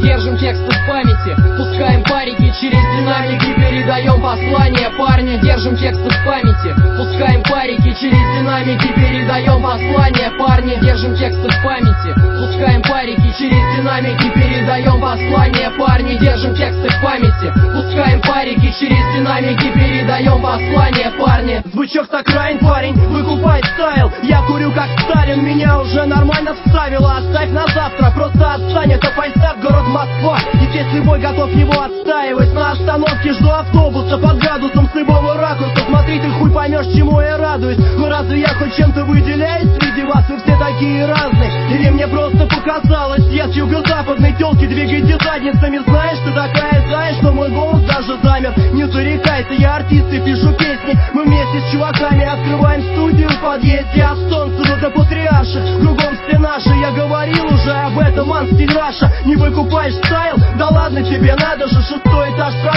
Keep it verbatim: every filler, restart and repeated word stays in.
держим тексты в памяти, пускаем парики через динамики, передаем послание. Парни, держим тексты в памяти, пускаем парики через динамики, передаем послание. Парни, держим тексты в памяти, пускаем парики через динамики, передаем послание. Парни, держим тексты в памяти, пускаем парики через динамики, передаем послание. Парни, звучок так райн, парень, выкупает стайл. Я курю как Сталин, меня уже нормально вставило. Оставь на завтра, просто отстань, это Файстат, город Москва. И здесь любой готов его отстаивать. На остановке жду автобуса под градусом с любого ракурса. Смотри, ты хуй поймешь, чему я радуюсь. Но разве я хоть чем-то выделяюсь среди вас? Вы все такие разные. Или мне просто показалось? Я с юго-западной тёлки, двигайте задницами. Знаешь, ты такая зая, что мой голос даже замер. Не зарекайся, я артист и пишу песни. Мы вместе с чуваками открываем студию в подъезде от Солнцева до Патриарши. Кругом все наши, я говорил уже об этом, ман, стиль Раша. Не выкупаешь стайл? Да ладно тебе, надо же, шестой этаж.